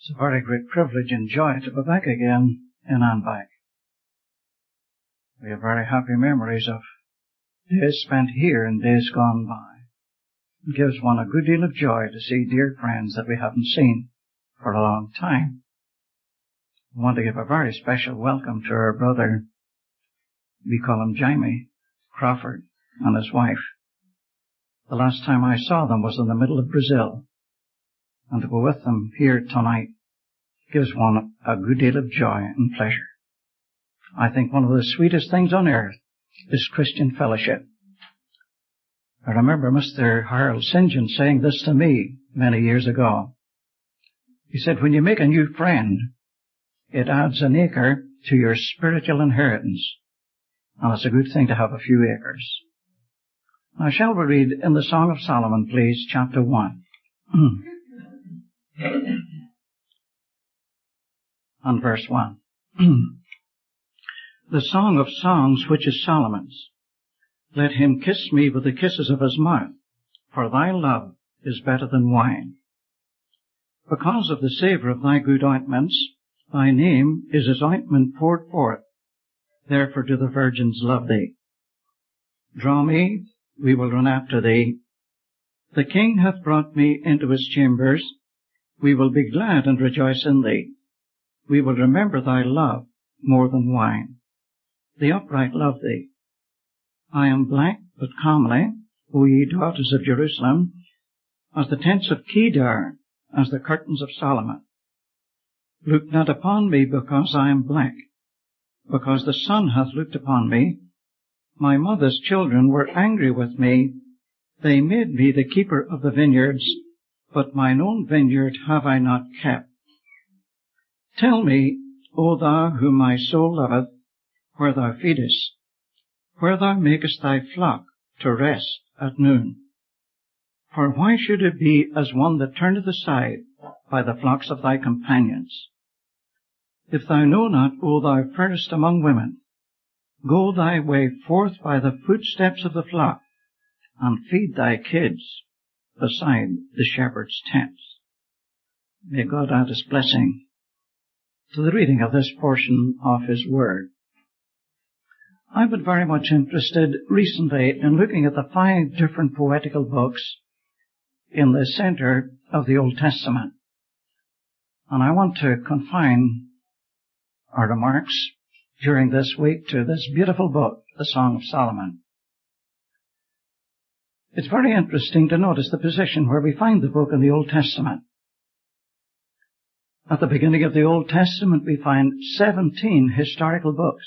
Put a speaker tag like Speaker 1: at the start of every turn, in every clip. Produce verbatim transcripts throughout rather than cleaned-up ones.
Speaker 1: It's a very great privilege and joy to be back again in Anbach. We have very happy memories of days spent here and days gone by. It gives one a good deal of joy to see dear friends that we haven't seen for a long time. I want to give a very special welcome to our brother, we call him Jamie Crawford, and his wife. The last time I saw them was in the middle of Brazil, and to be with them here tonight gives one a good deal of joy and pleasure. I think one of the sweetest things on earth is Christian fellowship. I remember Mister Harold Saint John saying this to me many years ago. He said, when you make a new friend, it adds an acre to your spiritual inheritance. And it's a good thing to have a few acres. Now, shall we read in the Song of Solomon, please, chapter one. And verse one. The Song of Songs, which is Solomon's. Let him kiss me with the kisses of his mouth, for thy love is better than wine. Because of the savour of thy good ointments, thy name is as ointment poured forth. Therefore do the virgins love thee. Draw me, we will run after thee. The king hath brought me into his chambers. We will be glad and rejoice in thee. We will remember thy love more than wine. The upright love thee. I am black, but comely, O ye daughters of Jerusalem, as the tents of Kedar, as the curtains of Solomon. Look not upon me because I am black, because the sun hath looked upon me. My mother's children were angry with me. They made me the keeper of the vineyards, but mine own vineyard have I not kept. Tell me, O thou whom my soul loveth, where thou feedest, where thou makest thy flock to rest at noon. For why should it be as one that turneth aside by the flocks of thy companions? If thou know not, O thou fairest among women, go thy way forth by the footsteps of the flock, and feed thy kids beside the shepherd's tents. May God add his blessing to the reading of this portion of his word. I've been very much interested recently in looking at the five different poetical books in the center of the Old Testament. And I want to confine our remarks during this week to this beautiful book, the Song of Solomon. It's very interesting to notice the position where we find the book in the Old Testament. At the beginning of the Old Testament, we find seventeen historical books.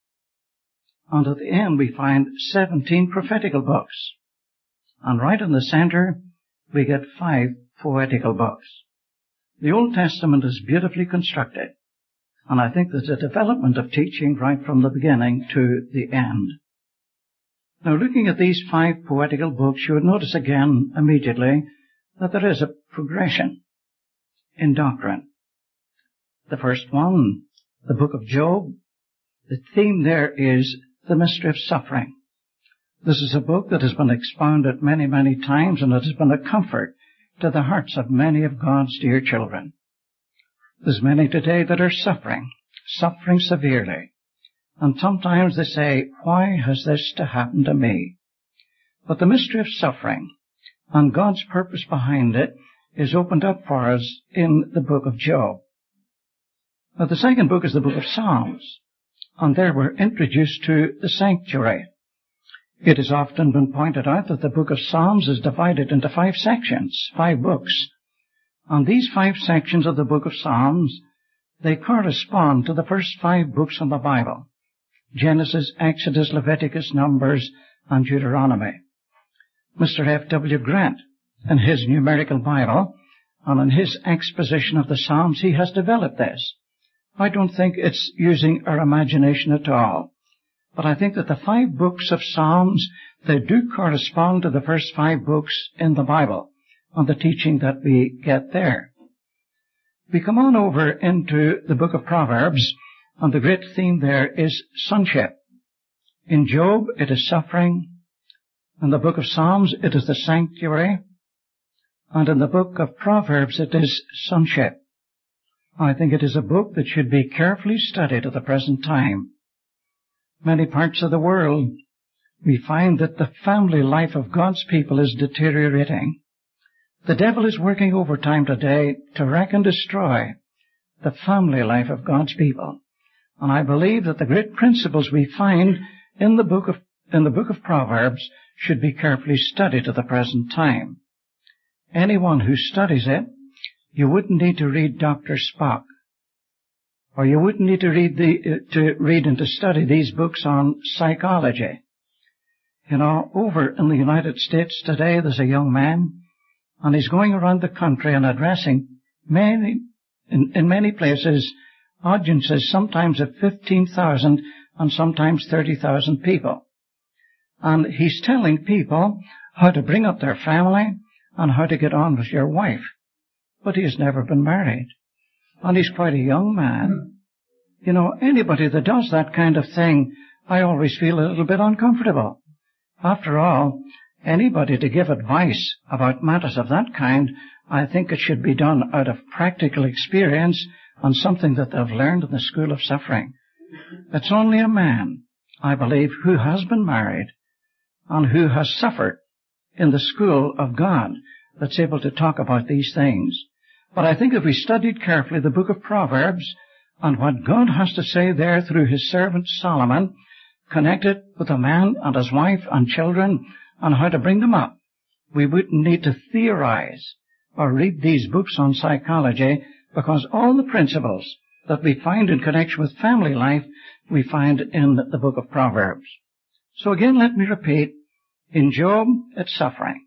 Speaker 1: And at the end, we find seventeen prophetical books. And right in the center, we get five poetical books. The Old Testament is beautifully constructed. And I think there's a development of teaching right from the beginning to the end. Now, looking at these five poetical books, you would notice again immediately that there is a progression in doctrine. The first one, the book of Job, the theme there is the mystery of suffering. This is a book that has been expounded many, many times, and it has been a comfort to the hearts of many of God's dear children. There's many today that are suffering, suffering severely. And sometimes they say, why has this to happen to me? But the mystery of suffering and God's purpose behind it is opened up for us in the book of Job. Now, the second book is the book of Psalms. And there we're introduced to the sanctuary. It has often been pointed out that the book of Psalms is divided into five sections, five books. And these five sections of the book of Psalms, they correspond to the first five books in the Bible. Genesis, Exodus, Leviticus, Numbers, and Deuteronomy. Mister F W Grant, in his numerical Bible, and in his exposition of the Psalms, he has developed this. I don't think it's using our imagination at all. But I think that the five books of Psalms, they do correspond to the first five books in the Bible, and the teaching that we get there. We come on over into the book of Proverbs, and the great theme there is sonship. In Job, it is suffering. In the book of Psalms, it is the sanctuary. And in the book of Proverbs, it is sonship. I think it is a book that should be carefully studied at the present time. Many parts of the world, we find that the family life of God's people is deteriorating. The devil is working overtime today to wreck and destroy the family life of God's people. And I believe that the great principles we find in the book of, in the book of Proverbs should be carefully studied at the present time. Anyone who studies it, you wouldn't need to read Doctor Spock, or you wouldn't need to read the, uh, to read and to study these books on psychology. You know, over in the United States today, there's a young man, and he's going around the country and addressing many, in, in many places, audiences sometimes of fifteen thousand and sometimes thirty thousand people. And he's telling people how to bring up their family and how to get on with your wife. But he has never been married. And he's quite a young man. You know, anybody that does that kind of thing, I always feel a little bit uncomfortable. After all, anybody to give advice about matters of that kind, I think it should be done out of practical experience and something that they've learned in the school of suffering. It's only a man, I believe, who has been married and who has suffered in the school of God that's able to talk about these things. But I think if we studied carefully the book of Proverbs and what God has to say there through his servant Solomon, connected with a man and his wife and children and how to bring them up, we wouldn't need to theorize or read these books on psychology, because all the principles that we find in connection with family life, we find in the book of Proverbs. So again, let me repeat, in Job, it's suffering.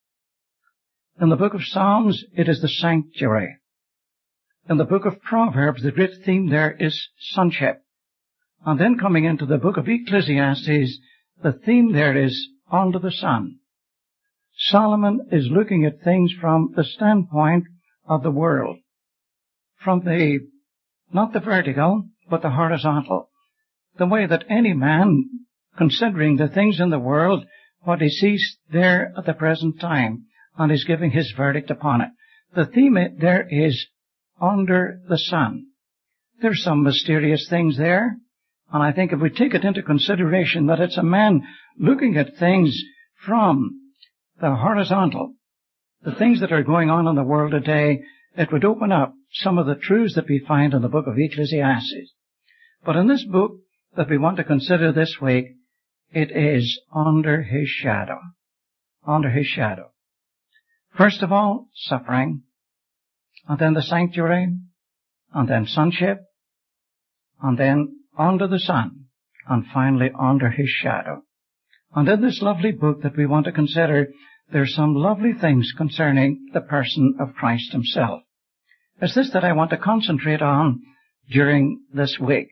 Speaker 1: In the book of Psalms, it is the sanctuary. In the book of Proverbs, the great theme there is sonship. And then coming into the book of Ecclesiastes, the theme there is under the sun. Solomon is looking at things from the standpoint of the world. From the, not the vertical, but the horizontal. The way that any man, considering the things in the world, what he sees there at the present time, and is giving his verdict upon it. The theme there is under the sun. There's some mysterious things there, and I think if we take it into consideration that it's a man looking at things from the horizontal, the things that are going on in the world today, it would open up some of the truths that we find in the book of Ecclesiastes. But in this book that we want to consider this week, it is under his shadow. Under his shadow. First of all, suffering, and then the sanctuary, and then sonship, and then under the sun, and finally under his shadow. And in this lovely book that we want to consider, there's some lovely things concerning the person of Christ himself. It's this that I want to concentrate on during this week.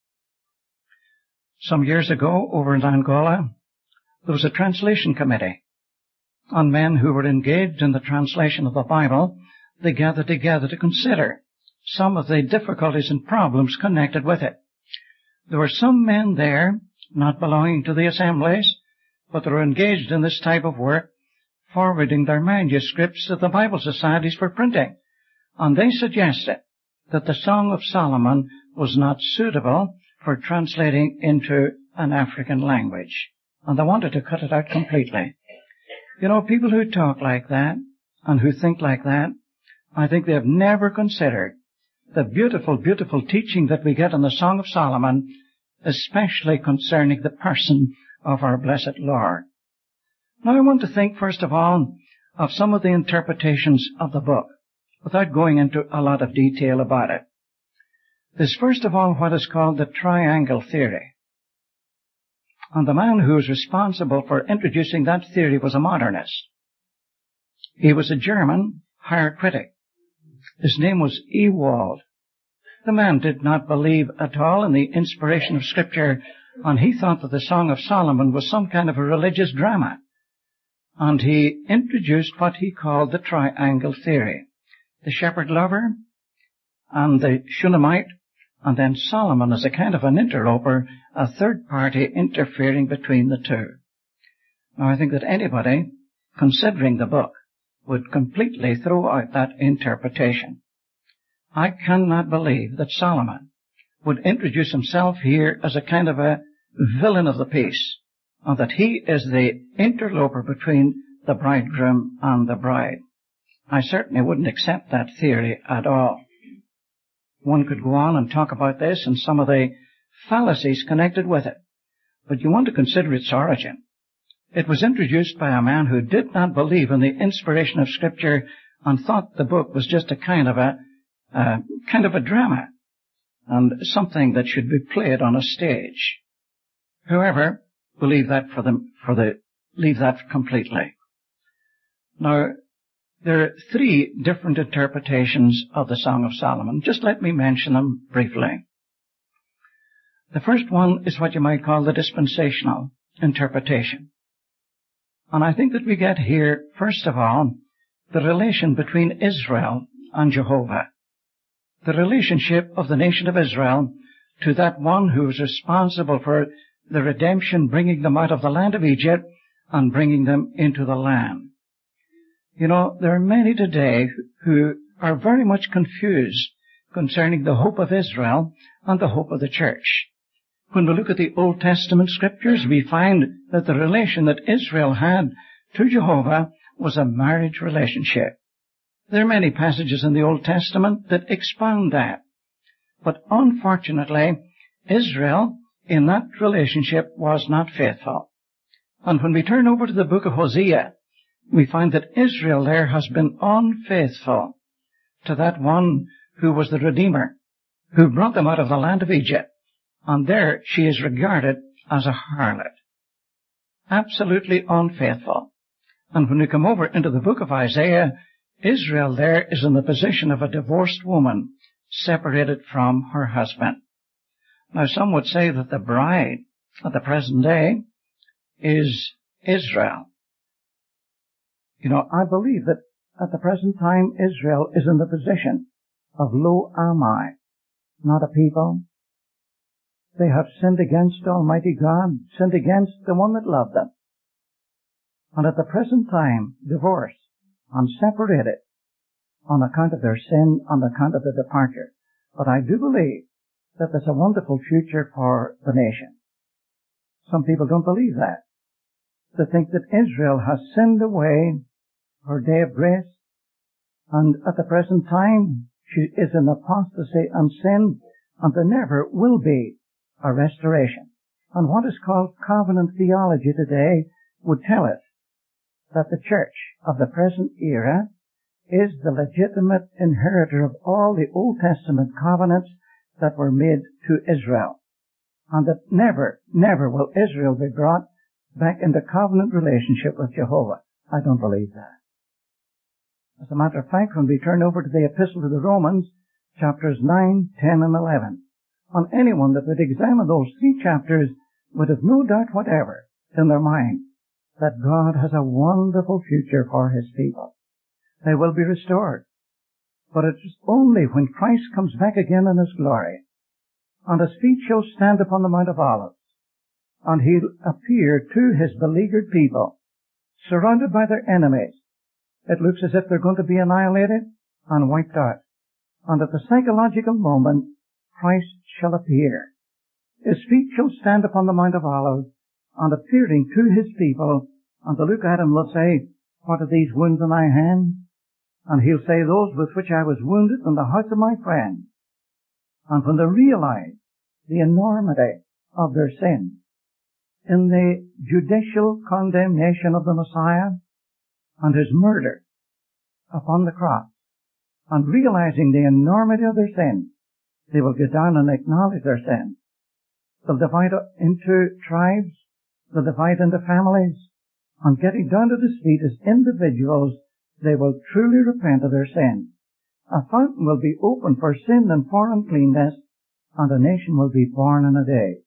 Speaker 1: Some years ago, over in Angola, there was a translation committee. And men who were engaged in the translation of the Bible, they gathered together to consider some of the difficulties and problems connected with it. There were some men there, not belonging to the assemblies, but they were engaged in this type of work, forwarding their manuscripts to the Bible societies for printing. And they suggested that the Song of Solomon was not suitable for translating into an African language. And they wanted to cut it out completely. You know, people who talk like that and who think like that, I think they have never considered the beautiful, beautiful teaching that we get in the Song of Solomon, especially concerning the person of our blessed Lord. Now I want to think, first of all, of some of the interpretations of the book, without going into a lot of detail about it. There's first of all what is called the triangle theory. And the man who was responsible for introducing that theory was a modernist. He was a German higher critic. His name was Ewald. The man did not believe at all in the inspiration of Scripture, and he thought that the Song of Solomon was some kind of a religious drama. And he introduced what he called the triangle theory. The shepherd lover, and the Shunammite, and then Solomon as a kind of an interloper, a third party interfering between the two. Now I think that anybody, considering the book, would completely throw out that interpretation. I cannot believe that Solomon would introduce himself here as a kind of a villain of the piece, and that he is the interloper between the bridegroom and the bride. I certainly wouldn't accept that theory at all. One could go on and talk about this and some of the fallacies connected with it, but you want to consider its origin. It was introduced by a man who did not believe in the inspiration of Scripture and thought the book was just a kind of a uh, kind of a drama and something that should be played on a stage. However, we'll leave that for the for the leave that completely. Now, there are three different interpretations of the Song of Solomon. Just let me mention them briefly. The first one is what you might call the dispensational interpretation. And I think that we get here, first of all, the relation between Israel and Jehovah. The relationship of the nation of Israel to that one who is responsible for the redemption, bringing them out of the land of Egypt and bringing them into the land. You know, there are many today who are very much confused concerning the hope of Israel and the hope of the church. When we look at the Old Testament scriptures, we find that the relation that Israel had to Jehovah was a marriage relationship. There are many passages in the Old Testament that expound that. But unfortunately, Israel in that relationship was not faithful. And when we turn over to the book of Hosea, we find that Israel there has been unfaithful to that one who was the Redeemer, who brought them out of the land of Egypt. And there she is regarded as a harlot. Absolutely unfaithful. And when we come over into the book of Isaiah, Israel there is in the position of a divorced woman separated from her husband. Now some would say that the bride at the present day is Israel. You know, I believe that at the present time Israel is in the position of Lo Ammi, not a people. They have sinned against Almighty God, sinned against the one that loved them. And at the present time, divorced and separated on account of their sin, on account of their departure. But I do believe that there's a wonderful future for the nation. Some people don't believe that. They think that Israel has sinned away her day of grace, and at the present time she is in apostasy and sin, and there never will be a restoration. And what is called covenant theology today would tell us that the church of the present era is the legitimate inheritor of all the Old Testament covenants that were made to Israel. And that never, never will Israel be brought back into covenant relationship with Jehovah. I don't believe that. As a matter of fact, when we turn over to the Epistle to the Romans, chapters nine, ten, and eleven, on anyone that would examine those three chapters would have no doubt whatever in their mind that God has a wonderful future for His people. They will be restored. But it is only when Christ comes back again in His glory, and His feet shall stand upon the Mount of Olives, and He'll appear to His beleaguered people, surrounded by their enemies. It looks as if they're going to be annihilated and wiped out. And at the psychological moment, Christ shall appear. His feet shall stand upon the Mount of Olives, and appearing to His people, and to look at Him, they'll say, "What are these wounds in thy hand?" And He'll say, "Those with which I was wounded in the house of my friend." And when they realize the enormity of their sin, in the judicial condemnation of the Messiah and His murder upon the cross, and realizing the enormity of their sin, they will get down and acknowledge their sin. They'll divide into tribes, they'll divide into families, and getting down to His feet as individuals, they will truly repent of their sin. A fountain will be opened for sin and for uncleanness, and a nation will be born in a day.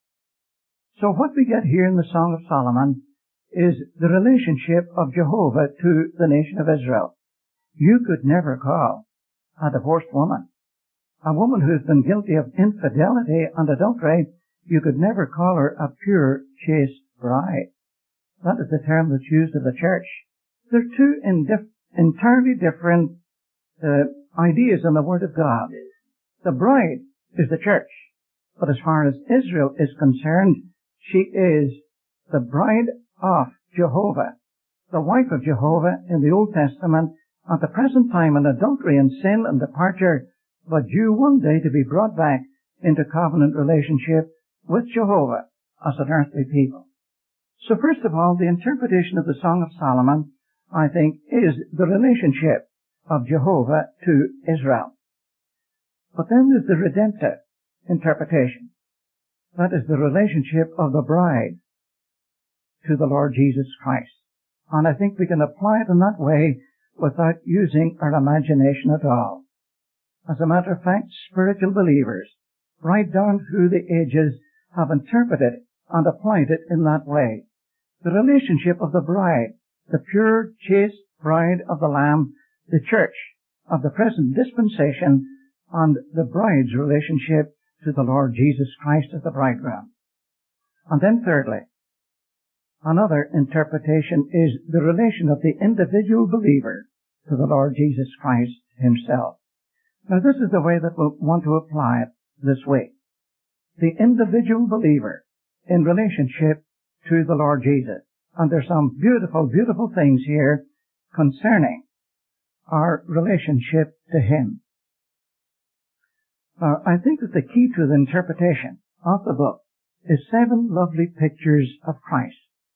Speaker 1: So what we get here in the Song of Solomon is the relationship of Jehovah to the nation of Israel. You could never call a divorced woman, a woman who has been guilty of infidelity and adultery, you could never call her a pure, chaste bride. That is the term that's used of the church. They're two indif- entirely different uh, ideas in the Word of God. The bride is the church. But as far as Israel is concerned, she is the bride of Jehovah, the wife of Jehovah in the Old Testament, at the present time in adultery and sin and departure, but due one day to be brought back into covenant relationship with Jehovah as an earthly people. So first of all, the interpretation of the Song of Solomon, I think, is the relationship of Jehovah to Israel. But then there's the redemptive interpretation. That is the relationship of the bride to the Lord Jesus Christ. And I think we can apply it in that way without using our imagination at all. As a matter of fact, spiritual believers, right down through the ages, have interpreted and applied it in that way. The relationship of the bride, the pure, chaste bride of the Lamb, the church of the present dispensation, and the bride's relationship to the Lord Jesus Christ as the bridegroom. And then thirdly, another interpretation is the relation of the individual believer to the Lord Jesus Christ himself. Now this is the way that we'll want to apply it this week. The individual believer in relationship to the Lord Jesus. And there's some beautiful, beautiful things here concerning our relationship to Him. Uh, I think that the key to the interpretation of the book is seven lovely pictures of Christ.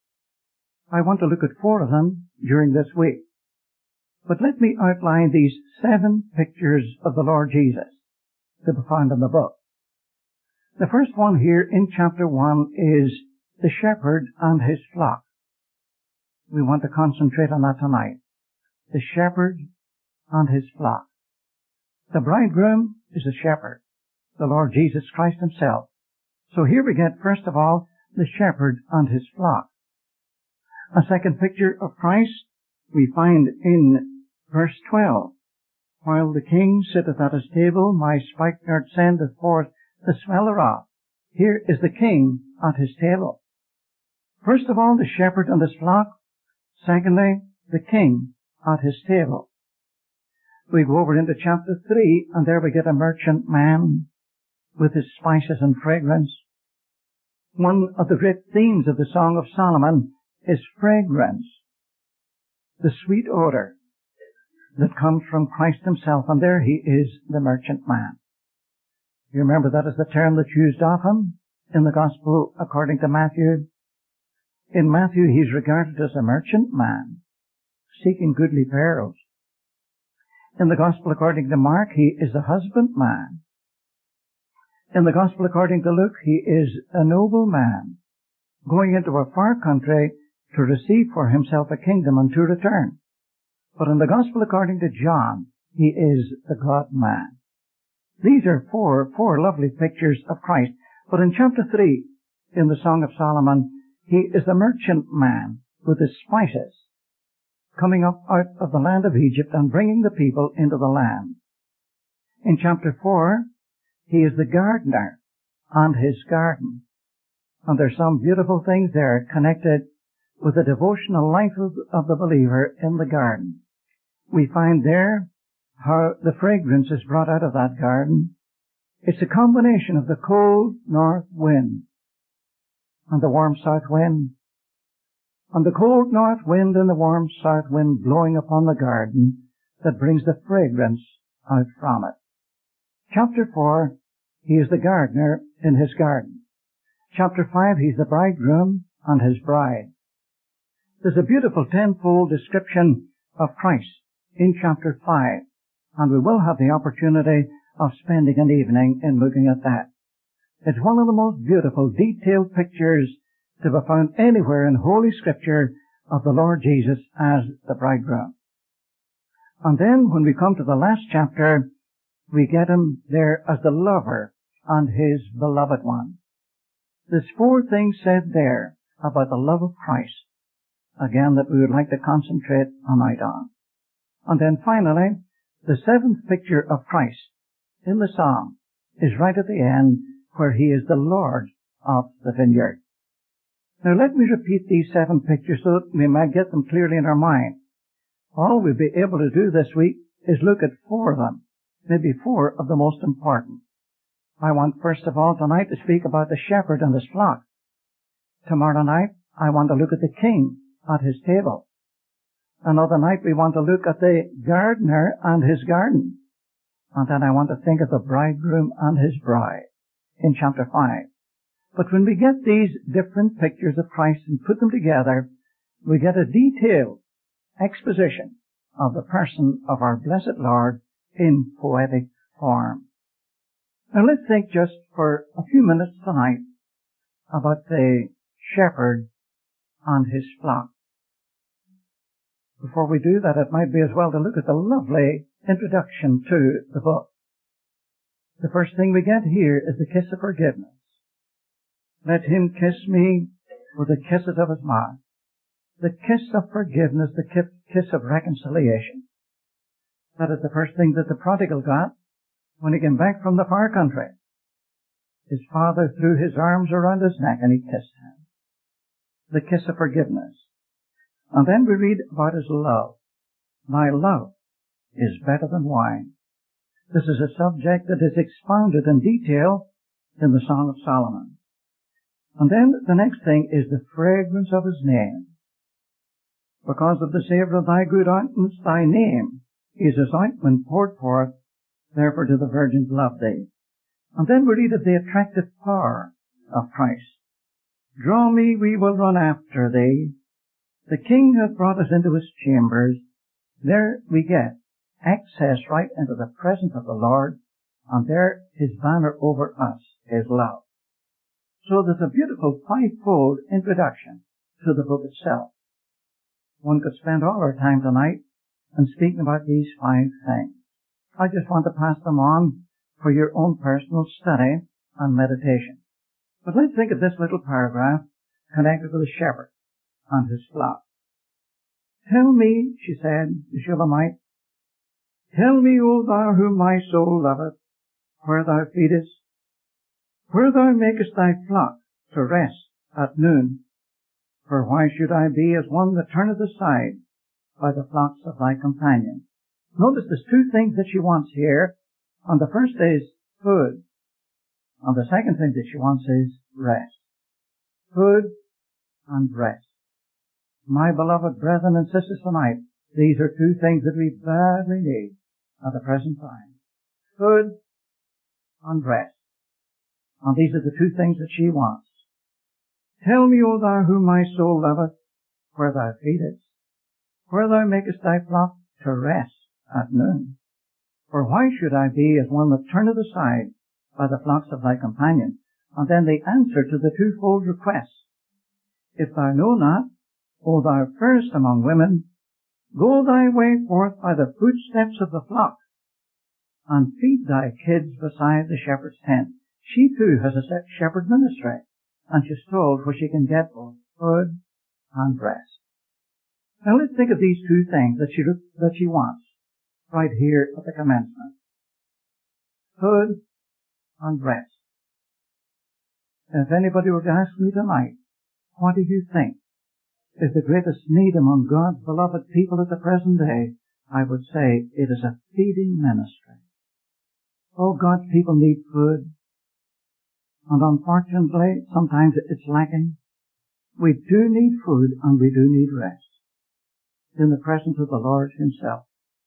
Speaker 1: I want to look at four of them during this week. But let me outline these seven pictures of the Lord Jesus to be found in the book. The first one here in chapter one is the shepherd and his flock. We want to concentrate on that tonight. The shepherd and his flock. The bridegroom is the shepherd, the Lord Jesus Christ himself. So here we get, first of all, the shepherd and his flock. A second picture of Christ we find in verse twelve. While the king sitteth at his table, my spikenard sendeth forth the smell thereof. Here is the king at his table. First of all, the shepherd and his flock. Secondly, the king at his table. We go over into chapter three, and there we get a merchant man with his spices and fragrance. One of the great themes of the Song of Solomon is fragrance, the sweet odor that comes from Christ himself, and there he is, the merchant man. You remember that is the term that's used of him in the Gospel according to Matthew. In Matthew, he's regarded as a merchant man, seeking goodly pearls. In the Gospel according to Mark, he is a husbandman. In the Gospel according to Luke, he is a noble man, going into a far country to receive for himself a kingdom and to return. But in the Gospel according to John, he is the God-man. These are four, four lovely pictures of Christ. But in chapter three, in the Song of Solomon, he is the merchant man with his spices, coming up out of the land of Egypt and bringing the people into the land. In chapter four, he is the gardener and his garden. And there's some beautiful things there connected with the devotional life of, of the believer in the garden. We find there how the fragrance is brought out of that garden. It's a combination of the cold north wind and the warm south wind. And the cold north wind and the warm south wind blowing upon the garden that brings the fragrance out from it. Chapter four, he is the gardener in his garden. Chapter five, he's the bridegroom and his bride. There's a beautiful tenfold description of Christ in chapter five, and we will have the opportunity of spending an evening in looking at that. It's one of the most beautiful, detailed pictures to be found anywhere in Holy Scripture of the Lord Jesus as the bridegroom. And then when we come to the last chapter, we get him there as the lover and his beloved one. There's four things said there about the love of Christ, again, that we would like to concentrate tonight on. And then finally, the seventh picture of Christ in the psalm is right at the end, where he is the Lord of the vineyard. Now let me repeat these seven pictures so that we might get them clearly in our mind. All we'll be able to do this week is look at four of them maybe four of the most important. I want first of all tonight to speak about the shepherd and his flock. Tomorrow night I want to look at the king at his table. Another night we want to look at the gardener and his garden. And then I want to think of the bridegroom and his bride in chapter five. But when we get these different pictures of Christ and put them together, we get a detailed exposition of the person of our blessed Lord in poetic form. Now let's think just for a few minutes tonight about the shepherd and his flock. Before we do that, it might be as well to look at the lovely introduction to the book. The first thing we get here is the kiss of forgiveness. Let him kiss me with the kisses of his mouth. The kiss of forgiveness, the kiss of reconciliation. That is the first thing that the prodigal got when he came back from the far country. His father threw his arms around his neck and he kissed him. The kiss of forgiveness. And then we read about his love. My love is better than wine. This is a subject that is expounded in detail in the Song of Solomon. And then the next thing is the fragrance of his name. Because of the savour of thy good ointments, thy name is as ointment poured forth, therefore do the virgins love thee. And then we read of the attractive power of Christ. Draw me, we will run after thee. The King hath brought us into his chambers. There we get access right into the presence of the Lord, and there his banner over us is love. So there's a beautiful fivefold introduction to the book itself. One could spend all our time tonight in speaking about these five things. I just want to pass them on for your own personal study and meditation. But let's think of this little paragraph connected with the shepherd and his flock. Tell me, she said, the Shulamite, tell me, O thou whom my soul loveth, where thou feedest, where thou makest thy flock to rest at noon. For why should I be as one that turneth aside by the flocks of thy companions? Notice there's two things that she wants here. And the first is food. And the second thing that she wants is rest. Food and rest. My beloved brethren and sisters tonight, these are two things that we badly need at the present time. Food and rest. And these are the two things that she wants. Tell me, O thou whom my soul loveth, where thou feedest, where thou makest thy flock to rest at noon. For why should I be as one that turneth aside by the flocks of thy companions? And then the answer to the twofold request. If thou know not, O thou fairest among women, go thy way forth by the footsteps of the flock, and feed thy kids beside the shepherd's tent. She too has a shepherd ministry, and she's told where she can get both food and rest. Now let's think of these two things that she, that she wants right here at the commencement. Food and rest. If anybody were to ask me tonight, what do you think is the greatest need among God's beloved people at the present day, I would say it is a feeding ministry. Oh, God's people need food. And unfortunately, sometimes it's lacking. We do need food and we do need rest in the presence of the Lord himself.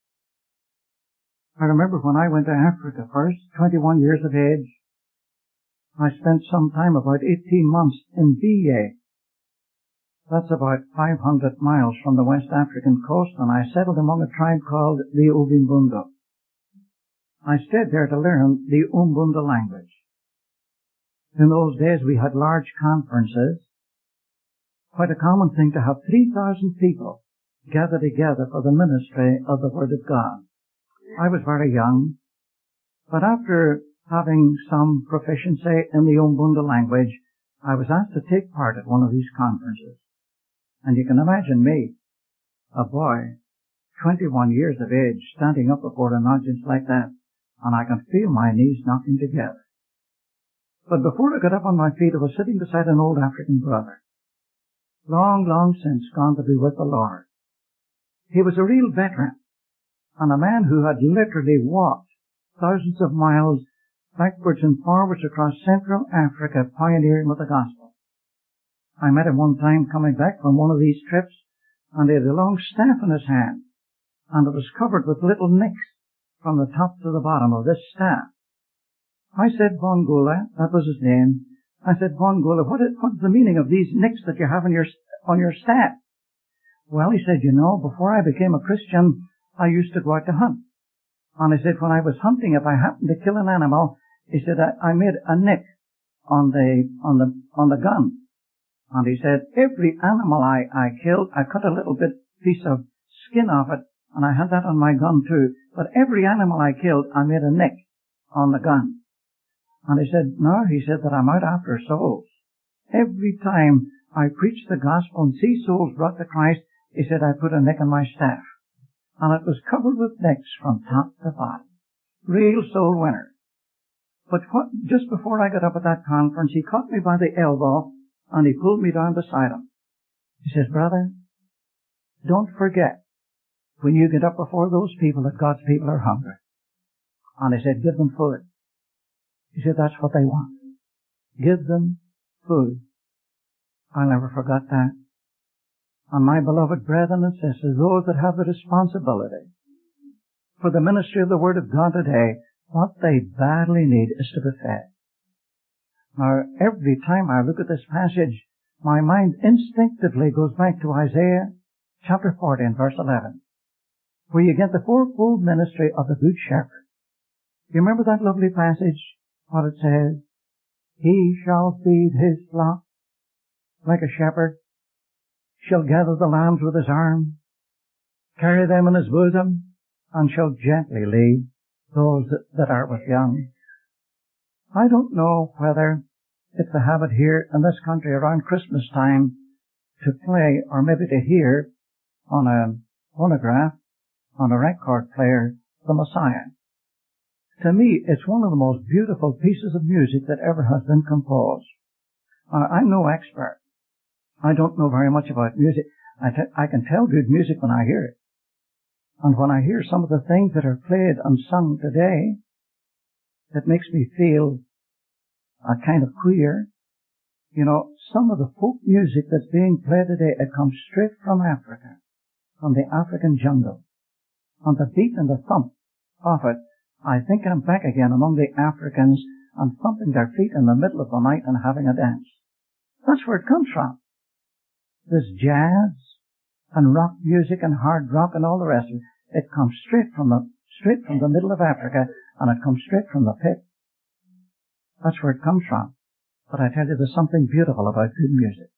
Speaker 1: I remember when I went to Africa first, twenty-one years of age, I spent some time, about eighteen months, in Biye. That's about five hundred miles from the West African coast, and I settled among a tribe called the Ovimbundu. I stayed there to learn the Umbunda language. In those days we had large conferences. Quite a common thing to have three thousand people gather together for the ministry of the Word of God. I was very young, but after having some proficiency in the Umbunda language, I was asked to take part at one of these conferences. And you can imagine me, a boy, twenty-one years of age, standing up before an audience like that, and I can feel my knees knocking together. But before I got up on my feet, I was sitting beside an old African brother, long, long since gone to be with the Lord. He was a real veteran, and a man who had literally walked thousands of miles backwards and forwards across Central Africa, pioneering with the gospel. I met him one time coming back from one of these trips, and he had a long staff in his hand, and it was covered with little nicks from the top to the bottom of this staff. I said, Bongula, that was his name. I said, Bongula, what is, what's the meaning of these nicks that you have on your, on your staff? Well, he said, you know, before I became a Christian, I used to go out to hunt. And he said, when I was hunting, if I happened to kill an animal, he said, I, I made a nick on the, on the, on the gun. And he said, every animal I, I killed, I cut a little bit piece of skin off it, and I had that on my gun too. But every animal I killed, I made a nick on the gun. And he said, no, he said that I'm out after souls. Every time I preach the gospel and see souls brought to Christ, he said, I put a nick on my staff. And it was covered with nicks from top to bottom. Real soul winner. But what, just before I got up at that conference, he caught me by the elbow and he pulled me down beside him. He says, brother, don't forget when you get up before those people that God's people are hungry. And he said, give them food. He said, that's what they want. Give them food. I never forgot that. And my beloved brethren and sisters, those that have the responsibility for the ministry of the Word of God today, what they badly need is to be fed. Now, every time I look at this passage, my mind instinctively goes back to Isaiah chapter forty and verse eleven, where you get the fourfold ministry of the Good Shepherd. You remember that lovely passage, what it says? He shall feed his flock like a shepherd, shall gather the lambs with his arm, carry them in his bosom, and shall gently lead those that, that are with young. I don't know whether it's a habit here in this country around Christmas time to play or maybe to hear on a phonograph, on a record player, the Messiah. To me, it's one of the most beautiful pieces of music that ever has been composed. Uh, I'm no expert. I don't know very much about music. I, t- I can tell good music when I hear it. And when I hear some of the things that are played and sung today, it makes me feel a kind of queer. You know, some of the folk music that's being played today, it comes straight from Africa, from the African jungle. And the beat and the thump of it, I think I'm back again among the Africans and thumping their feet in the middle of the night and having a dance. That's where it comes from. This jazz and rock music and hard rock and all the rest of it, it comes straight from the, straight from the middle of Africa, and it comes straight from the pit. That's where it comes from. But I tell you, there's something beautiful about good music.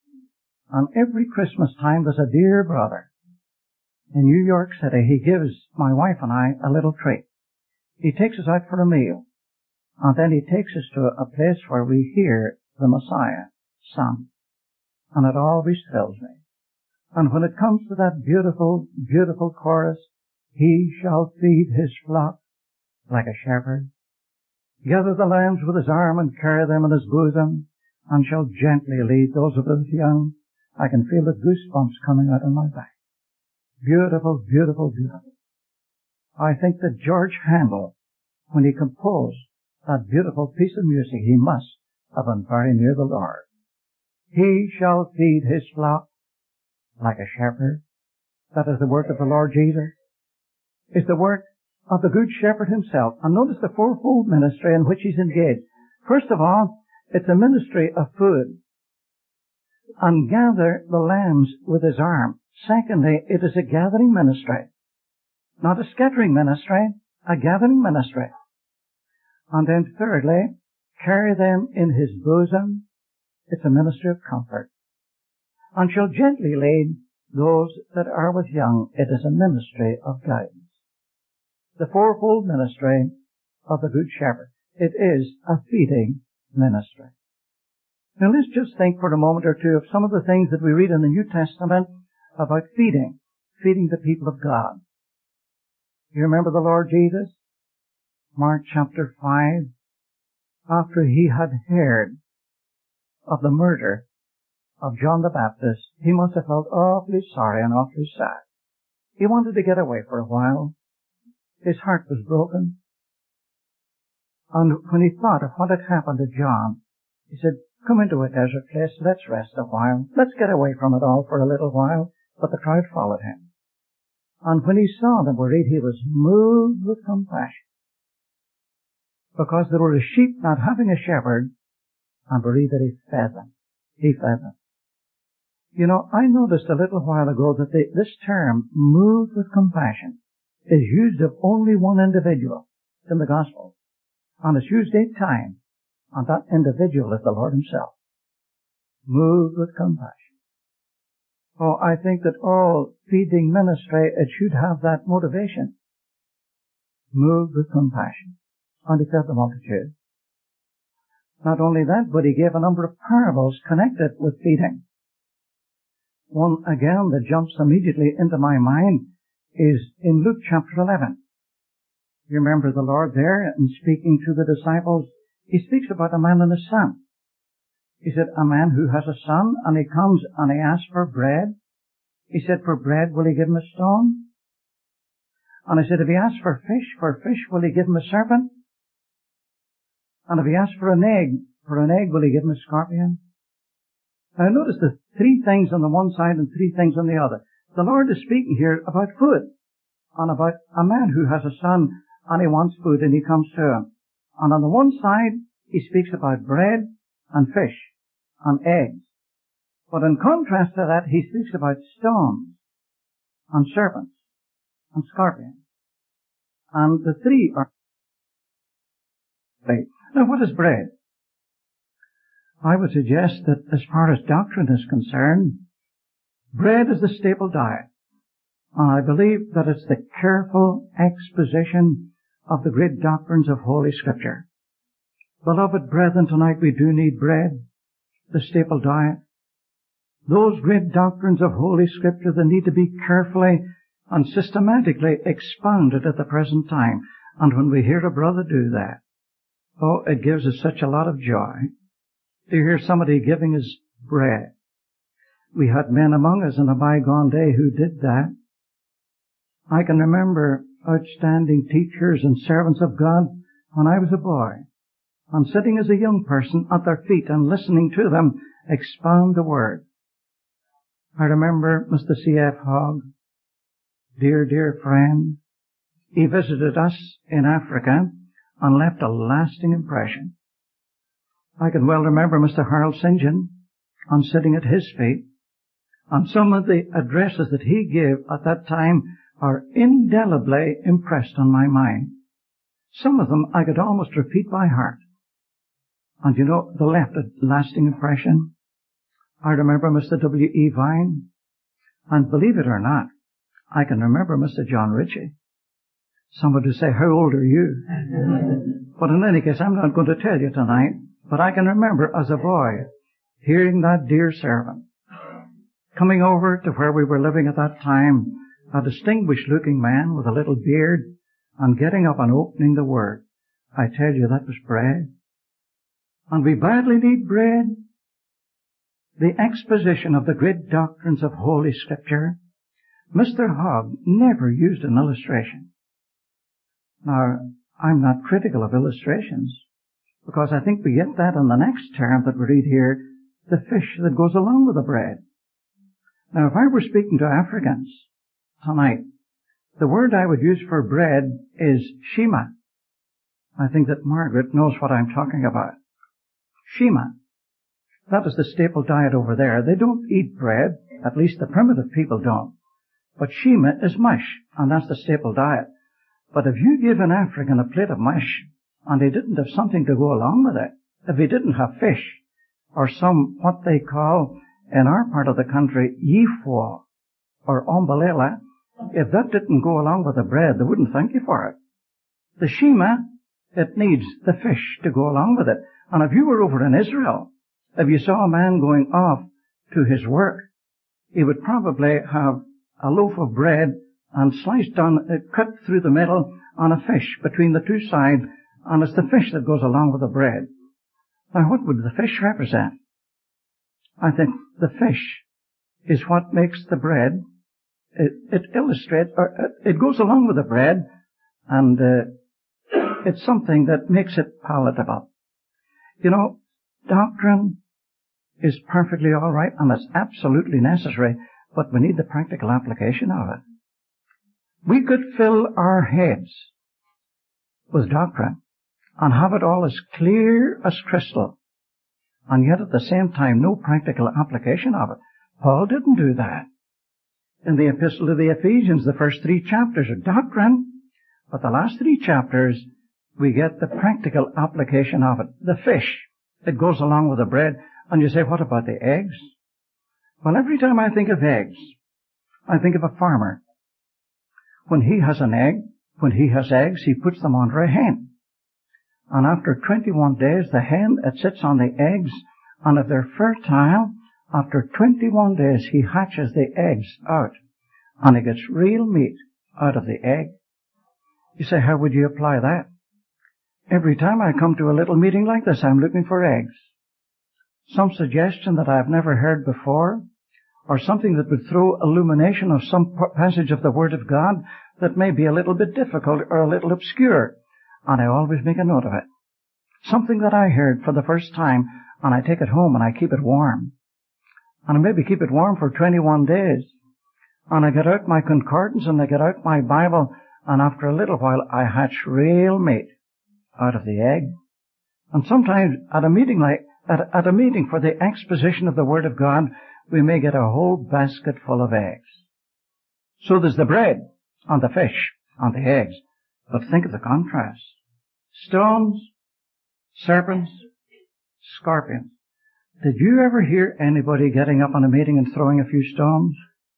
Speaker 1: And every Christmas time, there's a dear brother in New York City. He gives my wife and I a little treat. He takes us out for a meal, and then he takes us to a place where we hear the Messiah sung. And it always thrills me. And when it comes to that beautiful, beautiful chorus, he shall feed his flock like a shepherd, gather the lambs with his arm and carry them in his bosom, and shall gently lead those of us young. I can feel the goosebumps coming out on my back. Beautiful, beautiful, beautiful. I think that George Handel, when he composed that beautiful piece of music, he must have been very near the Lord. He shall feed his flock like a shepherd. That is the work of the Lord Jesus. It's the work of the Good Shepherd himself. And notice the fourfold ministry in which he's engaged. First of all, it's a ministry of food. And gather the lambs with his arm. Secondly, it is a gathering ministry. Not a scattering ministry, a gathering ministry. And then thirdly, carry them in his bosom. It's a ministry of comfort. And shall gently lead those that are with young. It is a ministry of guidance. The fourfold ministry of the Good Shepherd. It is a feeding ministry. Now let's just think for a moment or two of some of the things that we read in the New Testament about feeding. Feeding the people of God. You remember the Lord Jesus? Mark chapter five. After he had heard of the murder of John the Baptist, he must have felt awfully sorry and awfully sad. He wanted to get away for a while. His heart was broken. And when he thought of what had happened to John, he said, come into a desert place, let's rest a while, let's get away from it all for a little while. But the crowd followed him. And when he saw them, we read, he was moved with compassion, because there were a sheep not having a shepherd, and we read that he fed them. He fed them. You know, I noticed a little while ago that the, this term, moved with compassion, is used of only one individual in the Gospel. And it's used eight times. And that individual is the Lord himself. Moved with compassion. Oh, I think that all feeding ministry, it should have that motivation. Moved with compassion. And he fed the multitude. Not only that, but he gave a number of parables connected with feeding. One, again, that jumps immediately into my mind is in Luke chapter eleven. You remember the Lord there, in speaking to the disciples, he speaks about a man and his son. He said, a man who has a son, and he comes and he asks for bread. He said, for bread, will he give him a stone? And he said, if he asks for fish, for fish, will he give him a serpent? And if he asks for an egg, for an egg, will he give him a scorpion? Now notice the three things on the one side and three things on the other. The Lord is speaking here about food, and about a man who has a son, and he wants food, and he comes to him. And on the one side, he speaks about bread and fish and eggs. But in contrast to that, he speaks about stones and serpents and scorpions. And the three are... Now, what is bread? I would suggest that as far as doctrine is concerned, bread is the staple diet. And I believe that it's the careful exposition of the great doctrines of Holy Scripture. Beloved brethren, tonight we do need bread, the staple diet. Those great doctrines of Holy Scripture that need to be carefully and systematically expounded at the present time. And when we hear a brother do that, oh, it gives us such a lot of joy to hear somebody giving us bread. We had men among us in a bygone day who did that. I can remember outstanding teachers and servants of God when I was a boy, and sitting as a young person at their feet and listening to them expound the Word. I remember Mister C F Hogg, dear, dear friend. He visited us in Africa and left a lasting impression. I can well remember Mister Harold Saint John, and sitting at his feet, and some of the addresses that he gave at that time are indelibly impressed on my mind. Some of them I could almost repeat by heart. And you know, they left a lasting impression. I remember Mister W E Vine, and believe it or not, I can remember Mister John Ritchie. Somebody would say, how old are you? But in any case, I'm not going to tell you tonight, but I can remember as a boy hearing that dear servant coming over to where we were living at that time, a distinguished looking man with a little beard, and getting up and opening the Word. I tell you, that was bread. And we badly need bread. The exposition of the great doctrines of Holy Scripture. Mister Hogg never used an illustration. Now, I'm not critical of illustrations, because I think we get that in the next term that we read here, the fish that goes along with the bread. Now, if I were speaking to Africans tonight, the word I would use for bread is shima. I think that Margaret knows what I'm talking about. Shima. That is the staple diet over there. They don't eat bread, at least the primitive people don't. But shima is mush, and that's the staple diet. But if you give an African a plate of mush, and he didn't have something to go along with it, if he didn't have fish, or some, what they call, in our part of the country, yifo, or ombalela, if that didn't go along with the bread, they wouldn't thank you for it. The shima, it needs the fish to go along with it. And if you were over in Israel, if you saw a man going off to his work, he would probably have a loaf of bread and sliced on, uh, cut through the middle, on a fish between the two sides, and it's the fish that goes along with the bread. Now, what would the fish represent? I think the fish is what makes the bread. It, it illustrates, or it goes along with the bread, and uh, It's something that makes it palatable. You know, doctrine is perfectly all right and it's absolutely necessary, but we need the practical application of it. We could fill our heads with doctrine and have it all as clear as crystal, and yet at the same time no practical application of it. Paul didn't do that. In the Epistle to the Ephesians, the first three chapters are doctrine, but the last three chapters we get the practical application of it. The fish that goes along with the bread. And you say, what about the eggs? Well, every time I think of eggs, I think of a farmer. When he has an egg, when he has eggs, he puts them under a hen. And after twenty-one days, the hen, it sits on the eggs, and if they're fertile, after twenty-one days, he hatches the eggs out, and he gets real meat out of the egg. You say, how would you apply that? Every time I come to a little meeting like this, I'm looking for eggs. Some suggestion that I've never heard before, or something that would throw illumination of some passage of the Word of God that may be a little bit difficult or a little obscure, and I always make a note of it. Something that I heard for the first time, and I take it home and I keep it warm. And I maybe keep it warm for twenty-one days. And I get out my concordance and I get out my Bible, and after a little while I hatch real meat out of the egg. And sometimes at a meeting like At, at a meeting for the exposition of the Word of God, we may get a whole basket full of eggs. So there's the bread, and the fish, and the eggs. But think of the contrast. Stones, serpents, scorpions. Did you ever hear anybody getting up on a meeting and throwing a few stones?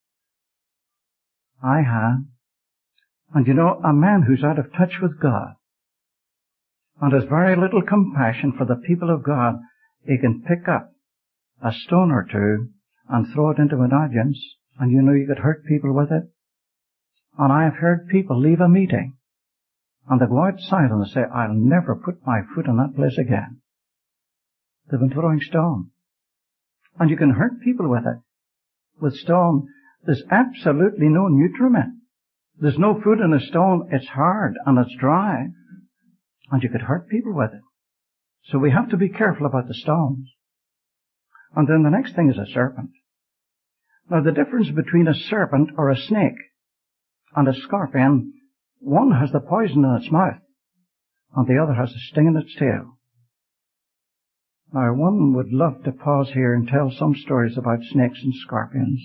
Speaker 1: I have. And you know, a man who's out of touch with God, and has very little compassion for the people of God, he can pick up a stone or two and throw it into an audience, and you know you could hurt people with it. And I have heard people leave a meeting, and they go outside and they say, I'll never put my foot in that place again. They've been throwing stone. And you can hurt people with it. With stone, there's absolutely no nutriment. There's no food in a stone. It's hard and it's dry. And you could hurt people with it. So we have to be careful about the stones. And then the next thing is a serpent. Now the difference between a serpent or a snake and a scorpion, one has the poison in its mouth, and the other has a sting in its tail. Now one would love to pause here and tell some stories about snakes and scorpions.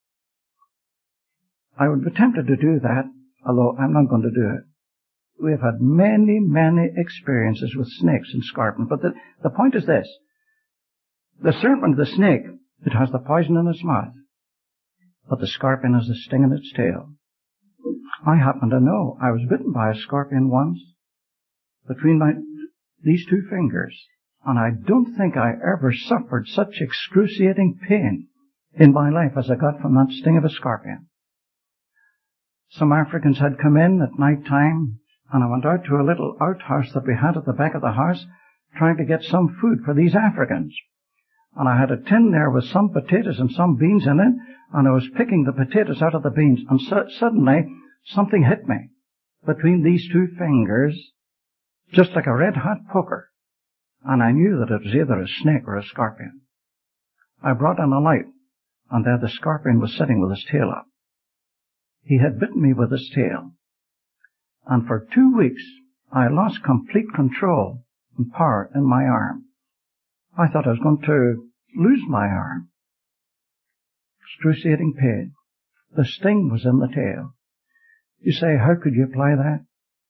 Speaker 1: I would be tempted to do that, although I'm not going to do it. We have had many, many experiences with snakes and scorpions. But the, the point is this. The serpent, the snake, it has the poison in its mouth. But the scorpion has the sting in its tail. I happen to know. I was bitten by a scorpion once between my, these two fingers. And I don't think I ever suffered such excruciating pain in my life as I got from that sting of a scorpion. Some Africans had come in at night time, and I went out to a little outhouse that we had at the back of the house, trying to get some food for these Africans. And I had a tin there with some potatoes and some beans in it, and I was picking the potatoes out of the beans, and so, suddenly something hit me between these two fingers, just like a red-hot poker. And I knew that it was either a snake or a scorpion. I brought in a light, and there the scorpion was sitting with his tail up. He had bitten me with his tail. And for two weeks, I lost complete control and power in my arm. I thought I was going to lose my arm. Excruciating pain. The sting was in the tail. You say, how could you apply that?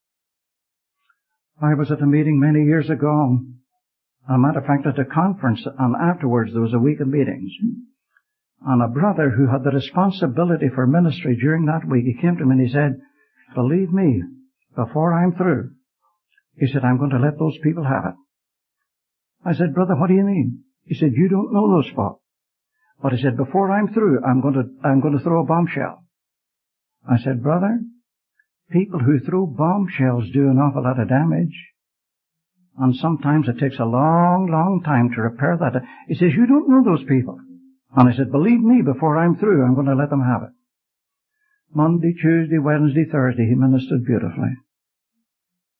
Speaker 1: I was at a meeting many years ago. As a matter of fact, at a conference, and afterwards there was a week of meetings. And a brother who had the responsibility for ministry during that week, he came to me and he said, believe me, before I'm through, he said, I'm going to let those people have it. I said, brother, what do you mean? He said, you don't know those folk. But he said, before I'm through, I'm going to, I'm going to throw a bombshell. I said, brother, people who throw bombshells do an awful lot of damage. And sometimes it takes a long, long time to repair that. He says, you don't know those people. And I said, believe me, before I'm through, I'm going to let them have it. Monday, Tuesday, Wednesday, Thursday, he ministered beautifully.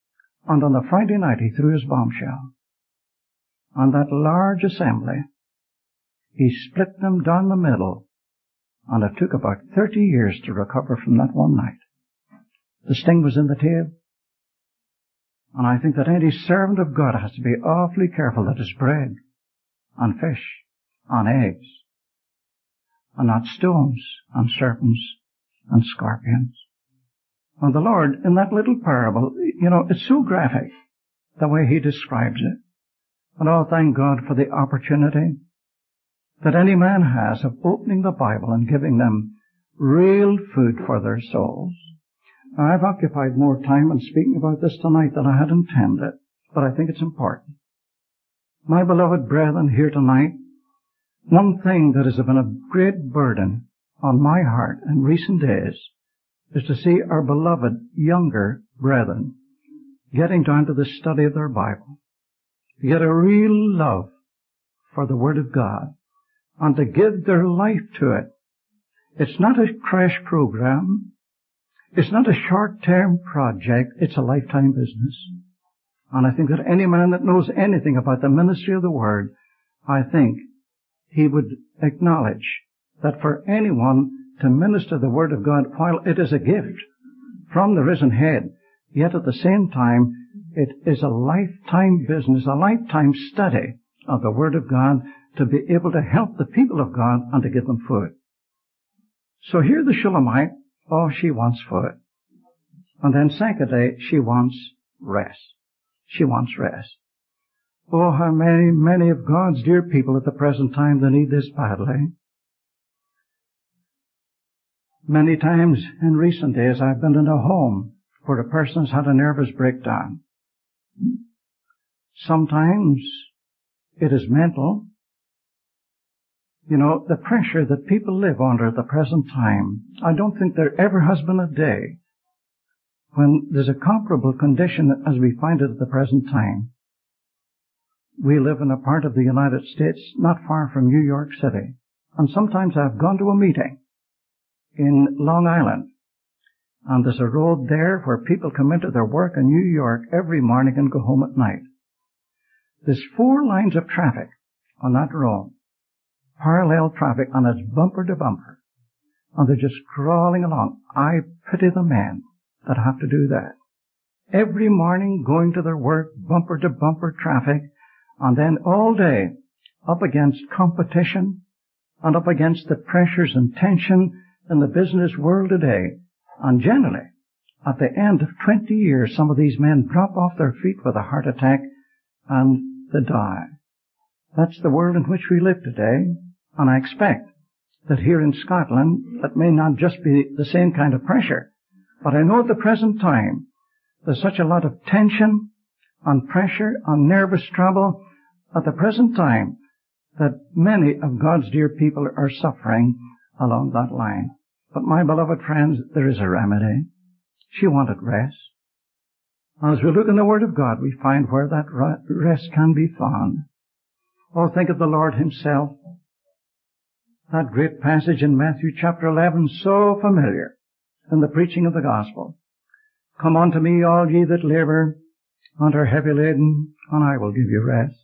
Speaker 1: And on the Friday night he threw his bombshell. On that large assembly, he split them down the middle, and it took about thirty years to recover from that one night. The sting was in the tail. And I think that any servant of God has to be awfully careful that his bread and fish and eggs and not stones and serpents and scorpions. And the Lord, in that little parable, you know, it's so graphic, the way he describes it. And oh, thank God for the opportunity that any man has of opening the Bible and giving them real food for their souls. Now, I've occupied more time in speaking about this tonight than I had intended, but I think it's important. My beloved brethren here tonight, one thing that has been a great burden on my heart in recent days is to see our beloved younger brethren getting down to the study of their Bible, to get a real love for the Word of God, and to give their life to it. It's not a crash program. It's not a short-term project. It's a lifetime business. And I think that any man that knows anything about the ministry of the Word, I think he would acknowledge that for anyone to minister the Word of God, while it is a gift from the risen head, yet at the same time it is a lifetime business, a lifetime study of the Word of God to be able to help the people of God and to give them food. So here the Shulamite, oh, she wants food. And then secondly, she wants rest. She wants rest. Oh, how many, many of God's dear people at the present time, they need this badly. Many times in recent days I've been in a home where a person's had a nervous breakdown. Sometimes it is mental. You know, the pressure that people live under at the present time, I don't think there ever has been a day when there's a comparable condition as we find it at the present time. We live in a part of the United States not far from New York City, and sometimes I've gone to a meeting in Long Island, and there's a road there where people come into their work in New York every morning and go home at night. There's four lines of traffic on that road, parallel traffic, and it's bumper to bumper, and they're just crawling along. I pity the men that have to do that. Every morning going to their work, bumper to bumper traffic, and then all day up against competition and up against the pressures and tension in the business world today. And generally, at the end of twenty years, some of these men drop off their feet with a heart attack and they die. That's the world in which we live today. And I expect that here in Scotland, that may not just be the same kind of pressure. But I know at the present time, there's such a lot of tension and pressure and nervous trouble at the present time that many of God's dear people are suffering along that line. But my beloved friends, there is a remedy. She wanted rest. As we look in the Word of God, we find where that rest can be found. Oh, think of the Lord Himself. That great passage in Matthew chapter eleven, so familiar in the preaching of the gospel. Come unto me, all ye that labour and are heavy laden, and I will give you rest.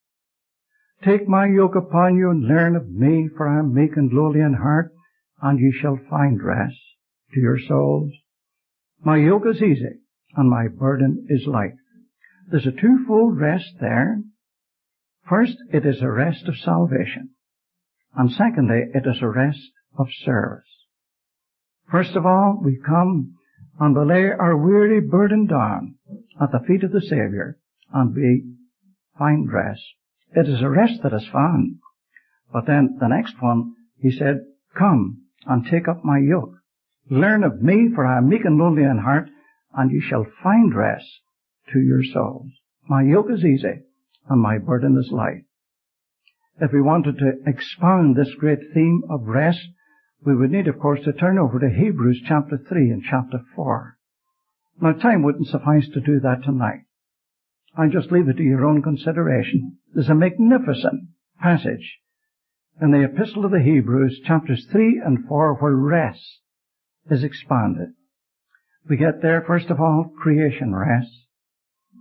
Speaker 1: Take my yoke upon you and learn of me, for I am meek and lowly in heart, and ye shall find rest to your souls. My yoke is easy, and my burden is light. There's a twofold rest there. First, it is a rest of salvation. And secondly, it is a rest of service. First of all, we come and we lay our weary burden down at the feet of the Saviour, and we find rest. It is a rest that is found. But then the next one, He said, come and take up my yoke. Learn of me, for I am meek and lowly in heart, and you shall find rest to your souls. My yoke is easy, and my burden is light. If we wanted to expound this great theme of rest, we would need, of course, to turn over to Hebrews chapter three and chapter four. Now, time wouldn't suffice to do that tonight. I'll just leave it to your own consideration. There's a magnificent passage in the Epistle of the Hebrews, chapters three and four, where rest is expounded. We get there, first of all, creation rest.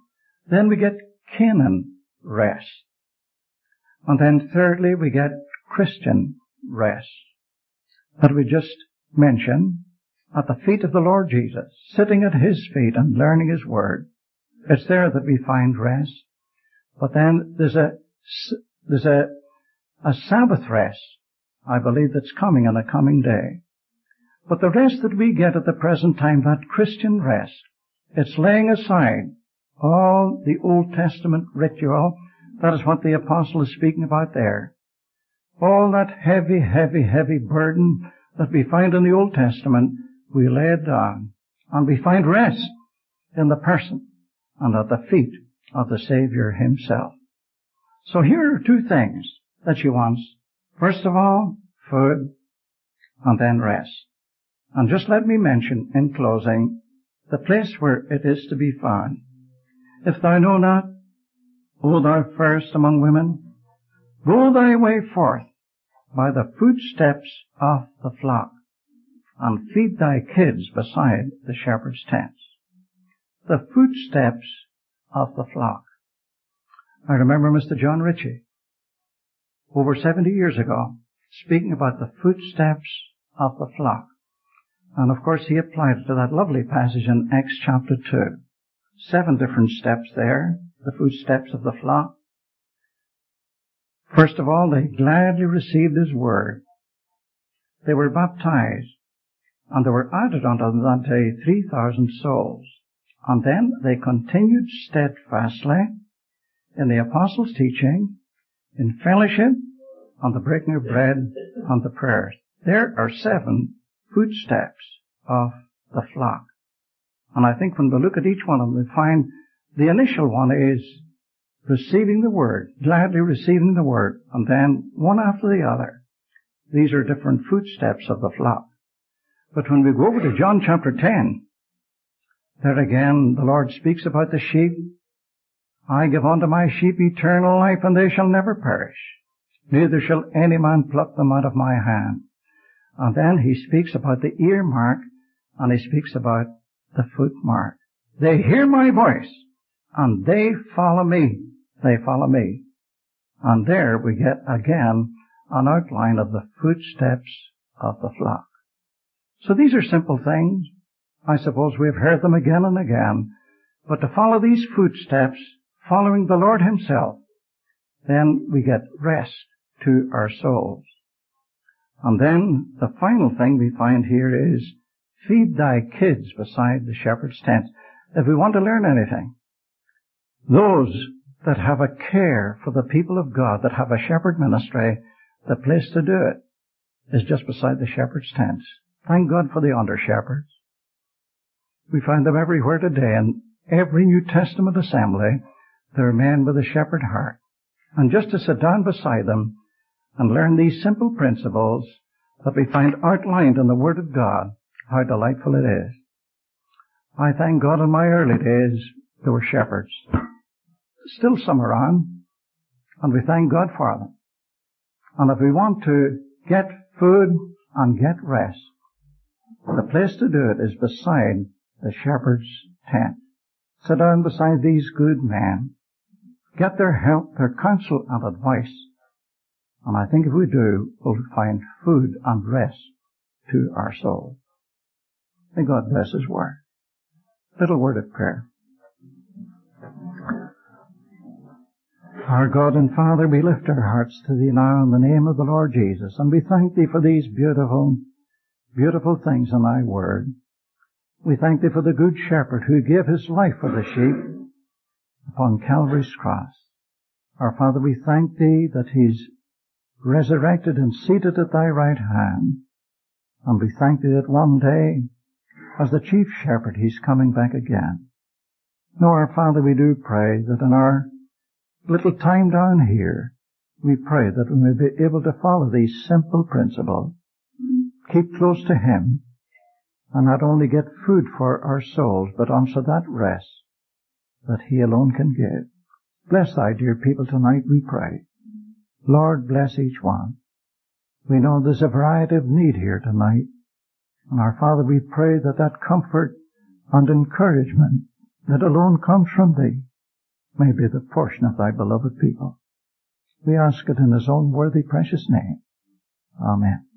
Speaker 1: Then we get Canaan rest. And then thirdly, we get Christian rest. That we just mentioned, at the feet of the Lord Jesus, sitting at His feet and learning His Word. It's there that we find rest. But then there's a, there's a, a Sabbath rest, I believe, that's coming on a coming day. But the rest that we get at the present time, that Christian rest, it's laying aside all the Old Testament ritual. That is what the apostle is speaking about there. All that heavy, heavy, heavy burden that we find in the Old Testament, we lay it down. And we find rest in the person and at the feet of the Savior Himself. So here are two things that she wants. First of all, food, and then rest. And just let me mention in closing the place where it is to be found. If thou know not, O thou fairest among women, go thy way forth by the footsteps of the flock, and feed thy kids beside the shepherd's tents. The footsteps of the flock. I remember Mister John Ritchie, over seventy years ago, speaking about the footsteps of the flock. And of course he applied it to that lovely passage in Acts chapter two. Seven different steps there, the footsteps of the flock. First of all, they gladly received His Word. They were baptized, and there were added unto them that day three thousand souls. And then they continued steadfastly in the apostles' teaching, in fellowship, on the breaking of bread, and the prayers. There are seven footsteps of the flock. And I think when we look at each one of them, we find the initial one is receiving the Word, gladly receiving the Word, and then one after the other. These are different footsteps of the flock. But when we go over to John chapter ten, there again the Lord speaks about the sheep. I give unto my sheep eternal life, and they shall never perish, neither shall any man pluck them out of my hand. And then He speaks about the ear mark, and He speaks about the foot mark. They hear my voice, and they follow me. They follow me. And there we get again an outline of the footsteps of the flock. So these are simple things. I suppose we've heard them again and again. But to follow these footsteps, following the Lord Himself, then we get rest to our souls. And then the final thing we find here is, feed thy kids beside the shepherd's tent. If we want to learn anything, those that have a care for the people of God, that have a shepherd ministry, the place to do it is just beside the shepherd's tents. Thank God for the under shepherds. We find them everywhere today. In every New Testament assembly, there are men with a shepherd heart. And just to sit down beside them and learn these simple principles that we find outlined in the Word of God, how delightful it is. I thank God in my early days there were shepherds. Still some around, and we thank God for them. And if we want to get food and get rest, the place to do it is beside the shepherd's tent. Sit down beside these good men. Get their help, their counsel and advice. And I think if we do, we'll find food and rest to our soul. May God bless His Word. Little word of prayer. Our God and Father, we lift our hearts to Thee now in the name of the Lord Jesus, and we thank Thee for these beautiful, beautiful things in Thy Word. We thank Thee for the Good Shepherd who gave His life for the sheep upon Calvary's cross. Our Father, we thank Thee that He's resurrected and seated at Thy right hand, and we thank Thee that one day, as the chief shepherd, He's coming back again. Now, our Father, we do pray that in our little time down here, we pray that we may be able to follow these simple principles, keep close to Him, and not only get food for our souls, but also that rest that He alone can give. Bless Thy dear people tonight, we pray. Lord, bless each one. We know there's a variety of need here tonight. And our Father, we pray that that comfort and encouragement that alone comes from Thee may be the portion of thy beloved people. We ask it in his own worthy, precious name. Amen.